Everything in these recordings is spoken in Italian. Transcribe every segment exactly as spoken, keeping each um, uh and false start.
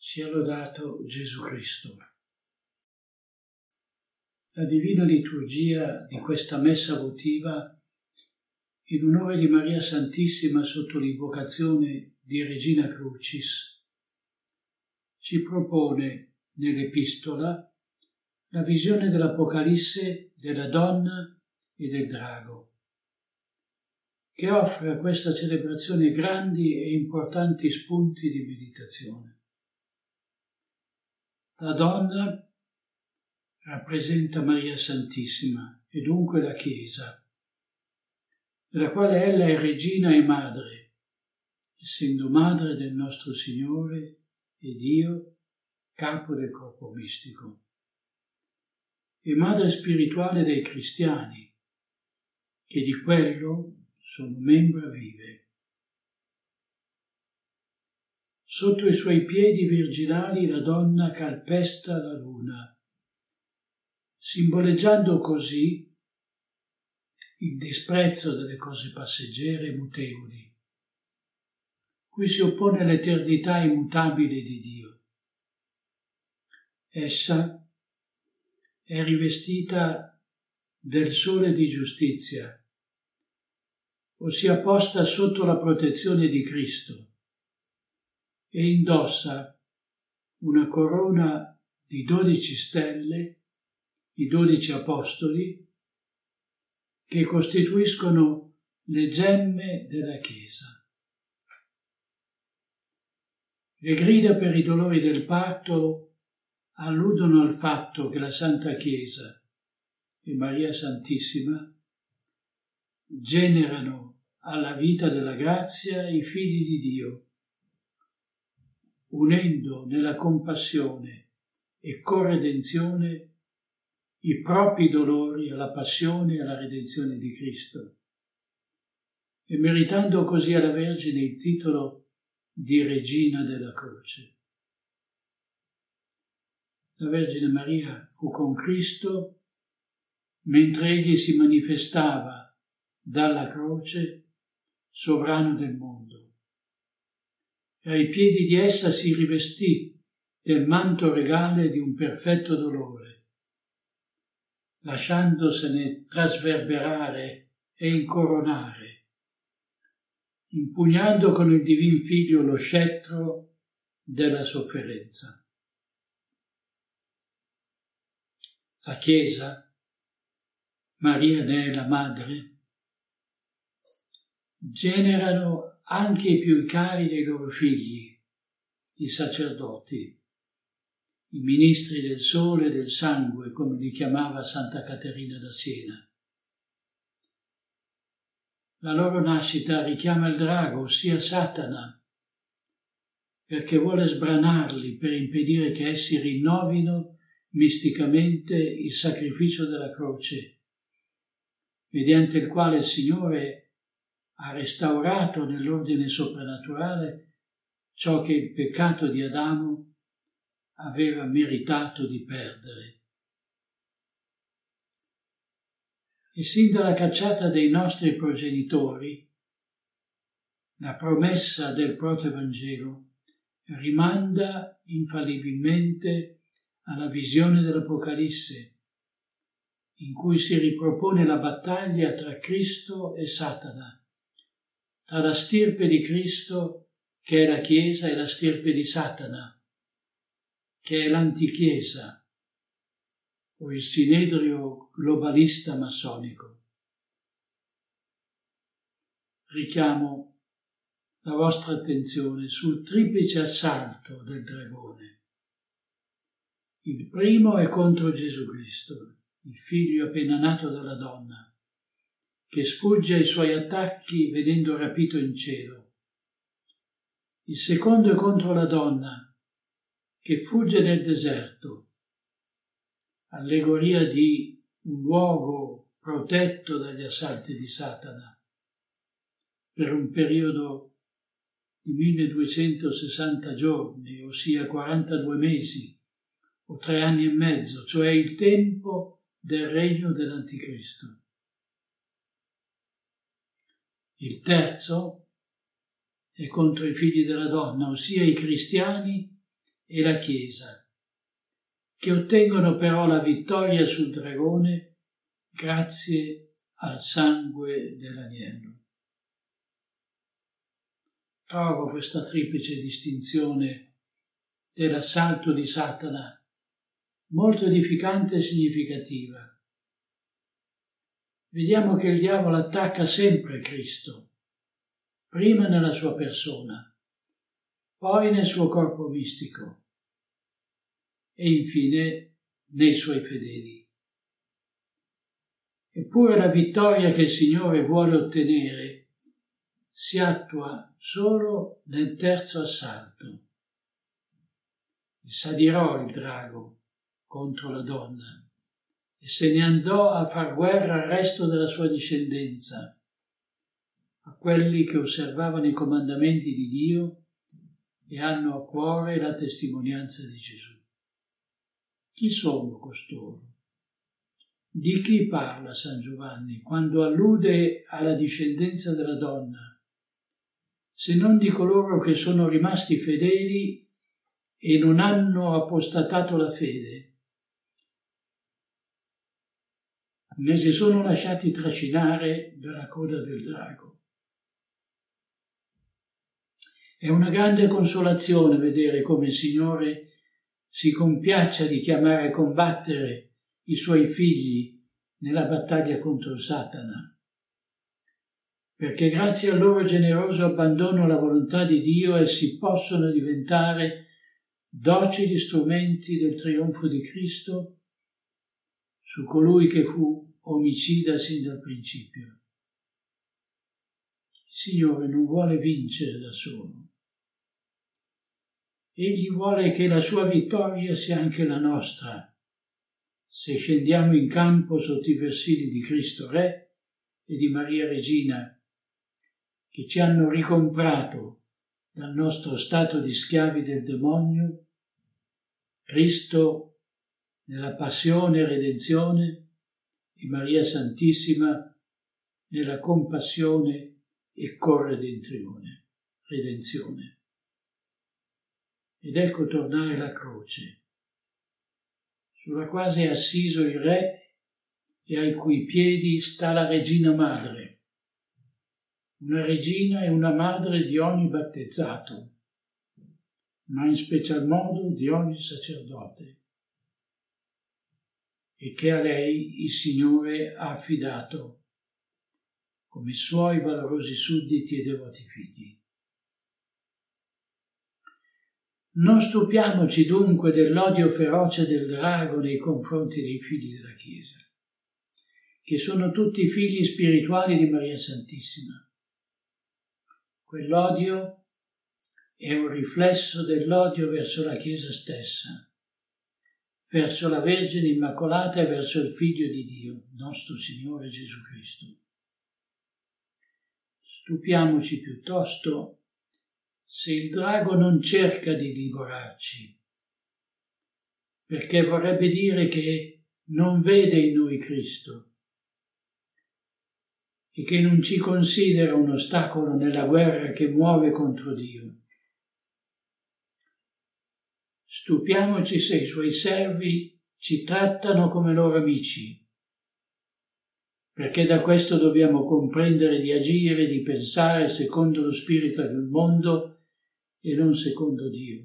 Sia lodato Gesù Cristo. La Divina Liturgia di questa Messa votiva, in onore di Maria Santissima sotto l'invocazione di Regina Crucis, ci propone nell'Epistola la visione dell'Apocalisse della donna e del drago, che offre a questa celebrazione grandi e importanti spunti di meditazione. La donna rappresenta Maria Santissima e dunque la Chiesa, della quale ella è regina e madre, essendo madre del nostro Signore e Dio, capo del corpo mistico, e madre spirituale dei cristiani, che di quello sono membra vive. Sotto i suoi piedi virginali la donna calpesta la luna, simboleggiando così il disprezzo delle cose passeggere e mutevoli, cui si oppone l'eternità immutabile di Dio. Essa è rivestita del sole di giustizia, ossia posta sotto la protezione di Cristo, e indossa una corona di dodici stelle, i dodici apostoli, che costituiscono le gemme della Chiesa. Le grida per i dolori del parto alludono al fatto che la Santa Chiesa e Maria Santissima generano alla vita della grazia i figli di Dio, unendo nella compassione e corredenzione i propri dolori alla passione e alla redenzione di Cristo, e meritando così alla Vergine il titolo di Regina della Croce. La Vergine Maria fu con Cristo mentre egli si manifestava dalla croce sovrano del mondo. E ai piedi di essa si rivestì del manto regale di un perfetto dolore, lasciandosene trasverberare e incoronare, impugnando con il Divin Figlio lo scettro della sofferenza. La Chiesa, Maria ne è la madre, generano anche i più cari dei loro figli, i sacerdoti, i ministri del sole e del sangue, come li chiamava Santa Caterina da Siena. La loro nascita richiama il drago, ossia Satana, perché vuole sbranarli per impedire che essi rinnovino misticamente il sacrificio della croce, mediante il quale il Signore ha restaurato nell'ordine soprannaturale ciò che il peccato di Adamo aveva meritato di perdere. E sin dalla cacciata dei nostri progenitori, la promessa del protoevangelo rimanda infallibilmente alla visione dell'Apocalisse, in cui si ripropone la battaglia tra Cristo e Satana, tra la stirpe di Cristo, che è la Chiesa, e la stirpe di Satana, che è l'antichiesa, o il sinedrio globalista massonico. Richiamo la vostra attenzione sul triplice assalto del dragone. Il primo è contro Gesù Cristo, il figlio appena nato dalla donna, che sfugge ai suoi attacchi venendo rapito in cielo. Il secondo è contro la donna, che fugge nel deserto, allegoria di un luogo protetto dagli assalti di Satana, per un periodo di milleduecentosessanta giorni, ossia quarantadue mesi, o tre anni e mezzo, cioè il tempo del regno dell'Anticristo. Il terzo è contro i figli della donna, ossia i cristiani e la Chiesa, che ottengono però la vittoria sul dragone grazie al sangue dell'agnello. Trovo questa triplice distinzione dell'assalto di Satana molto edificante e significativa. Vediamo che il diavolo attacca sempre Cristo, prima nella sua persona, poi nel suo corpo mistico e infine nei suoi fedeli. Eppure la vittoria che il Signore vuole ottenere si attua solo nel terzo assalto. S'adirò il drago contro la donna e se ne andò a far guerra al resto della sua discendenza, a quelli che osservavano i comandamenti di Dio e hanno a cuore la testimonianza di Gesù. Chi sono costoro? Di chi parla San Giovanni quando allude alla discendenza della donna, se non di coloro che sono rimasti fedeli e non hanno apostatato la fede, né si sono lasciati trascinare dalla coda del drago. È una grande consolazione vedere come il Signore si compiaccia di chiamare a combattere i suoi figli nella battaglia contro Satana, perché grazie al loro generoso abbandono alla volontà di Dio essi possono diventare docili strumenti del trionfo di Cristo su colui che fu omicida sin dal principio. Il Signore non vuole vincere da solo. Egli vuole che la sua vittoria sia anche la nostra, se scendiamo in campo sotto i versili di Cristo Re e di Maria Regina, che ci hanno ricomprato dal nostro stato di schiavi del demonio, Cristo nella passione e redenzione e Maria Santissima nella compassione e corredenzione. Redenzione. Ed ecco tornare la croce, sulla quale è assiso il Re e ai cui piedi sta la Regina Madre, una regina e una madre di ogni battezzato, ma in special modo di ogni sacerdote, e che a lei il Signore ha affidato come suoi valorosi sudditi e devoti figli. Non stupiamoci dunque dell'odio feroce del drago nei confronti dei figli della Chiesa, che sono tutti figli spirituali di Maria Santissima. Quell'odio è un riflesso dell'odio verso la Chiesa stessa, verso la Vergine Immacolata e verso il Figlio di Dio, nostro Signore Gesù Cristo. Stupiamoci piuttosto se il drago non cerca di divorarci, perché vorrebbe dire che non vede in noi Cristo e che non ci considera un ostacolo nella guerra che muove contro Dio. Stupiamoci se i suoi servi ci trattano come loro amici, perché da questo dobbiamo comprendere di agire e di pensare secondo lo spirito del mondo e non secondo Dio.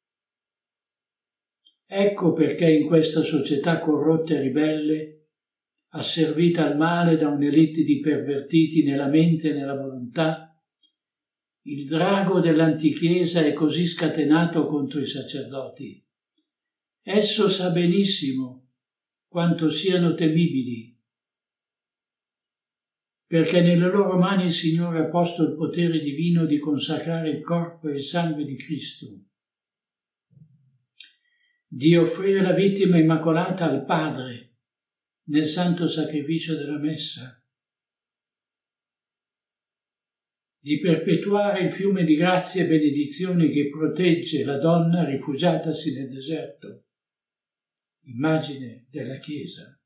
Ecco perché in questa società corrotta e ribelle, asservita al male da un'elite di pervertiti nella mente e nella volontà, il drago dell'antichiesa è così scatenato contro i sacerdoti. Esso sa benissimo quanto siano temibili, perché nelle loro mani il Signore ha posto il potere divino di consacrare il corpo e il sangue di Cristo, di offrire la vittima immacolata al Padre nel santo sacrificio della Messa, di perpetuare il fiume di grazie e benedizioni che protegge la donna rifugiatasi nel deserto, immagine della Chiesa.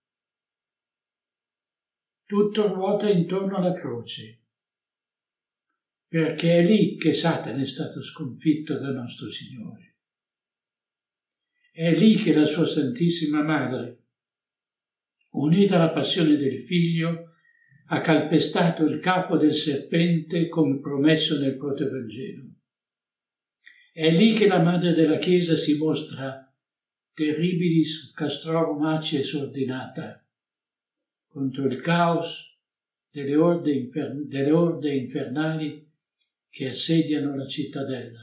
Tutto ruota intorno alla croce, perché è lì che Satana è stato sconfitto da nostro Signore. È lì che la sua Santissima Madre, unita alla passione del Figlio, ha calpestato il capo del serpente come promesso nel Protevangelo. È lì che la Madre della Chiesa si mostra terribilis castrorum acies ordinata, contro il caos delle orde, infer- delle orde infernali che assediano la cittadella.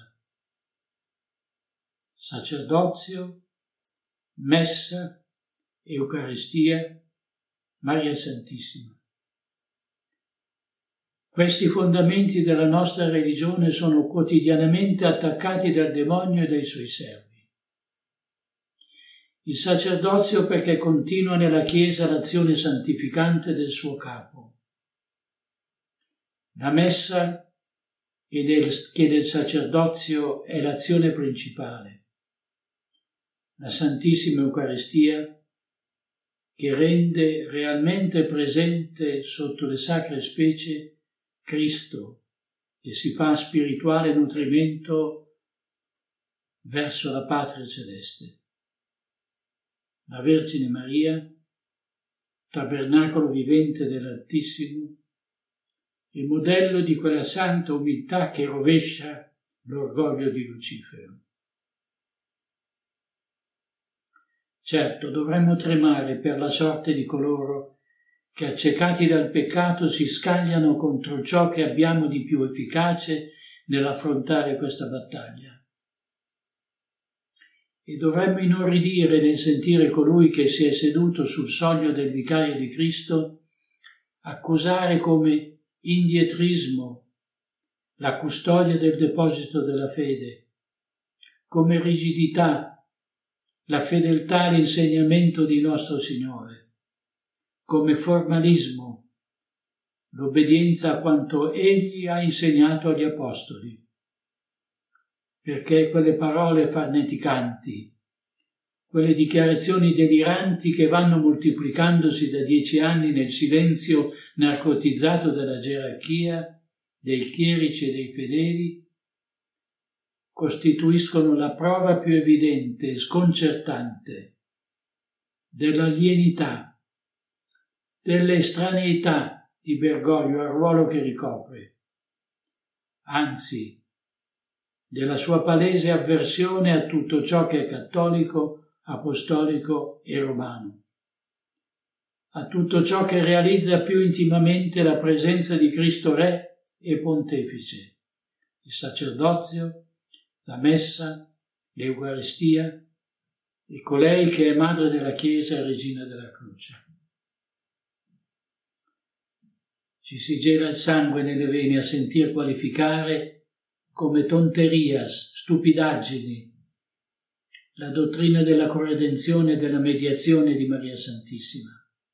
Sacerdozio, messa, Eucaristia, Maria Santissima. Questi fondamenti della nostra religione sono quotidianamente attaccati dal demonio e dai suoi servi. Il sacerdozio perché continua nella Chiesa l'azione santificante del suo capo. La messa che del, che del sacerdozio è l'azione principale. La Santissima Eucaristia che rende realmente presente sotto le sacre specie Cristo, che si fa spirituale nutrimento verso la patria celeste. La Vergine Maria, tabernacolo vivente dell'Altissimo, è modello di quella santa umiltà che rovescia l'orgoglio di Lucifero. Certo, dovremmo tremare per la sorte di coloro che, accecati dal peccato, si scagliano contro ciò che abbiamo di più efficace nell'affrontare questa battaglia. E dovremmo inorridire nel sentire colui che si è seduto sul soglio del Vicario di Cristo accusare come indietrismo la custodia del deposito della fede, come rigidità la fedeltà all'insegnamento di nostro Signore, come formalismo l'obbedienza a quanto Egli ha insegnato agli Apostoli, perché quelle parole farneticanti, quelle dichiarazioni deliranti che vanno moltiplicandosi da dieci anni nel silenzio narcotizzato della gerarchia, dei chierici e dei fedeli, costituiscono la prova più evidente e sconcertante dell'alienità, dell'estraneità di Bergoglio al ruolo che ricopre, anzi, della sua palese avversione a tutto ciò che è cattolico, apostolico e romano, a tutto ciò che realizza più intimamente la presenza di Cristo Re e Pontefice, il sacerdozio, la messa, l'Eucaristia e colei che è Madre della Chiesa e Regina della Croce. Ci si gela il sangue nelle vene a sentir qualificare come tonterias, stupidaggini, la dottrina della corredenzione e della mediazione di Maria Santissima.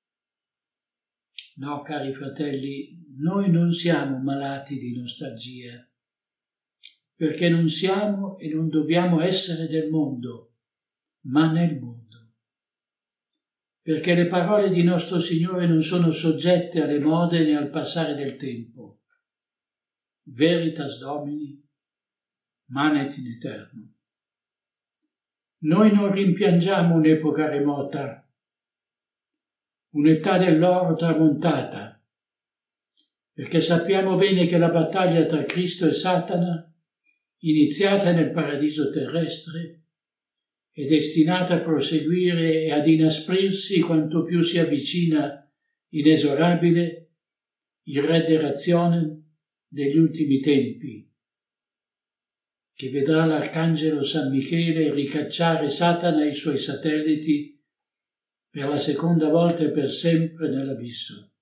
No, cari fratelli, noi non siamo malati di nostalgia, perché non siamo e non dobbiamo essere del mondo, ma nel mondo. Perché le parole di nostro Signore non sono soggette alle mode né al passare del tempo. Veritas Domini, manet in eterno. Noi non rimpiangiamo un'epoca remota, un'età dell'oro tramontata, perché sappiamo bene che la battaglia tra Cristo e Satana, iniziata nel paradiso terrestre, è destinata a proseguire e ad inasprirsi quanto più si avvicina inesorabile il Re de Razionem degli ultimi tempi, che vedrà l'Arcangelo San Michele ricacciare Satana e i suoi satelliti per la seconda volta e per sempre nell'abisso.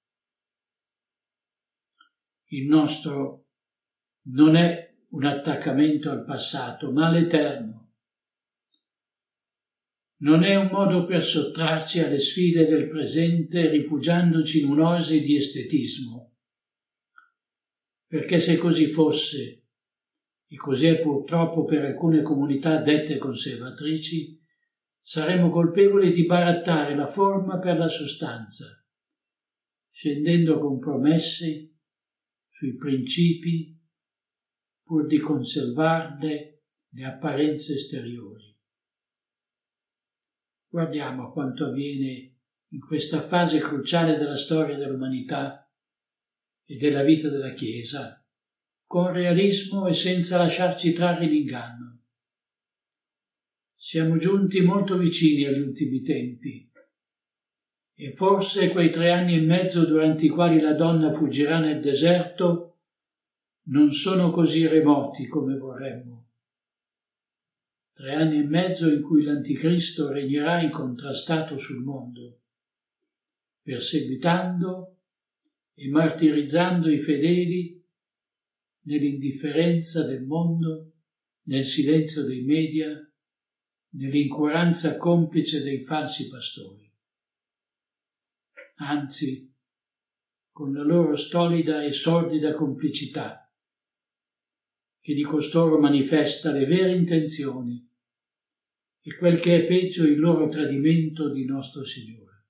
Il nostro non è un attaccamento al passato, ma all'eterno. Non è un modo per sottrarci alle sfide del presente rifugiandoci in un'oasi di estetismo. Perché se così fosse, e così è purtroppo per alcune comunità dette conservatrici, saremmo colpevoli di barattare la forma per la sostanza, scendendo con promesse sui principi pur di conservarne le apparenze esteriori. Guardiamo a quanto avviene in questa fase cruciale della storia dell'umanità e della vita della Chiesa, con realismo e senza lasciarci trarre in inganno. Siamo giunti molto vicini agli ultimi tempi e forse quei tre anni e mezzo durante i quali la donna fuggirà nel deserto non sono così remoti come vorremmo. Tre anni e mezzo in cui l'Anticristo regnerà incontrastato sul mondo, perseguitando e martirizzando i fedeli nell'indifferenza del mondo, nel silenzio dei media, nell'incuranza complice dei falsi pastori. Anzi, con la loro stolida e sordida complicità, che di costoro manifesta le vere intenzioni e quel che è peggio il loro tradimento di nostro Signore.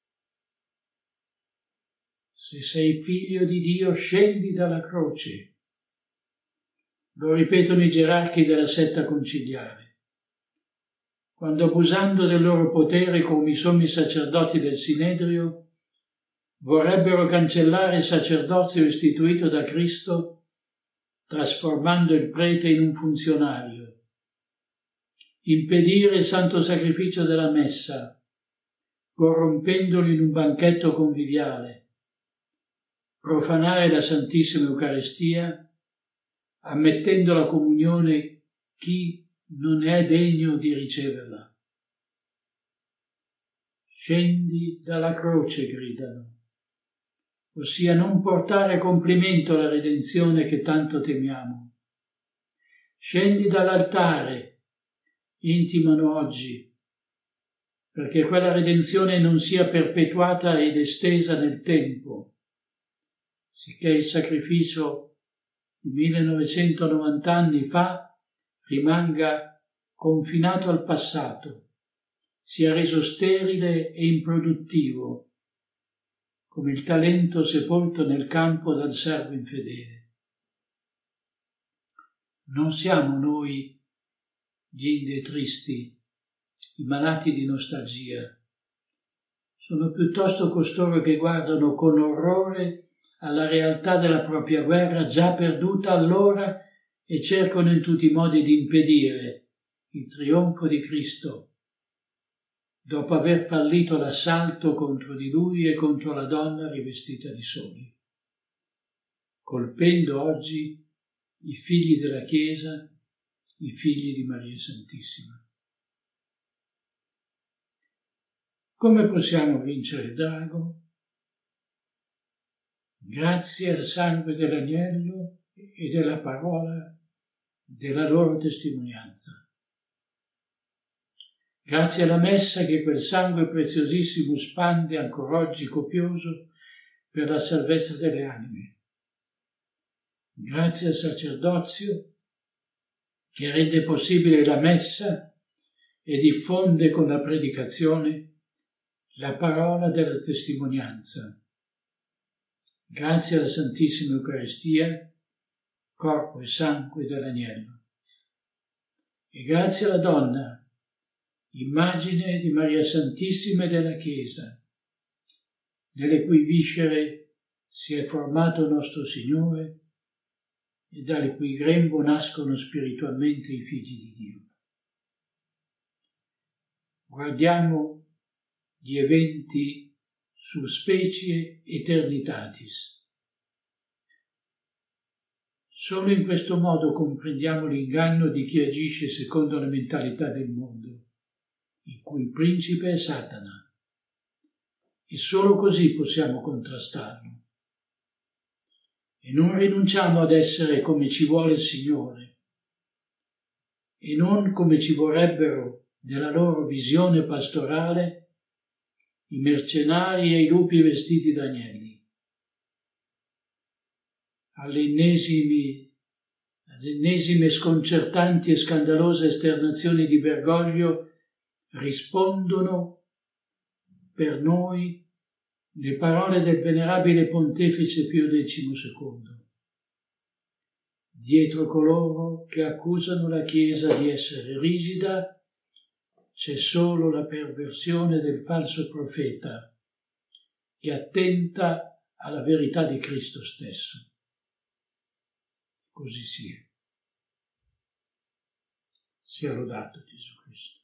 Se sei figlio di Dio, scendi dalla croce. Lo ripetono i gerarchi della setta conciliare, quando abusando del loro potere come i sommi sacerdoti del Sinedrio vorrebbero cancellare il sacerdozio istituito da Cristo, trasformando il prete in un funzionario, impedire il santo sacrificio della messa, corrompendolo in un banchetto conviviale, profanare la Santissima Eucaristia, ammettendo la comunione chi non è degno di riceverla. Scendi dalla croce, gridano, ossia non portare a compimento la redenzione che tanto temiamo. Scendi dall'altare, intimano oggi, perché quella redenzione non sia perpetuata ed estesa nel tempo, sicché il sacrificio di millenovecentonovanta anni fa rimanga confinato al passato, sia reso sterile e improduttivo, come il talento sepolto nel campo dal servo infedele. Non siamo noi gli indi tristi, i malati di nostalgia. Sono piuttosto costoro che guardano con orrore alla realtà della propria guerra già perduta allora e cercano in tutti i modi di impedire il trionfo di Cristo, dopo aver fallito l'assalto contro di lui e contro la donna rivestita di soli, colpendo oggi i figli della Chiesa, i figli di Maria Santissima. Come possiamo vincere il drago? Grazie al sangue dell'agnello e della parola della loro testimonianza. Grazie alla messa che quel sangue preziosissimo spande ancora oggi copioso per la salvezza delle anime. Grazie al sacerdozio che rende possibile la messa e diffonde con la predicazione la parola della testimonianza. Grazie alla Santissima Eucaristia, corpo e sangue dell'agnello. E grazie alla donna, immagine di Maria Santissima e della Chiesa, nelle cui viscere si è formato nostro Signore e dalle cui grembo nascono spiritualmente i figli di Dio. Guardiamo gli eventi su specie eternitatis. Solo in questo modo comprendiamo l'inganno di chi agisce secondo la mentalità del mondo, il cui principe è Satana, e solo così possiamo contrastarlo. E non rinunciamo ad essere come ci vuole il Signore, e non come ci vorrebbero nella loro visione pastorale i mercenari e i lupi vestiti da agnelli. Alle ennesimi, alle ennesime sconcertanti e scandalose esternazioni di Bergoglio rispondono per noi le parole del venerabile pontefice Pio decimosecondo. Dietro coloro che accusano la Chiesa di essere rigida c'è solo la perversione del falso profeta che attenta alla verità di Cristo stesso. Così sia. Sia lodato Gesù Cristo.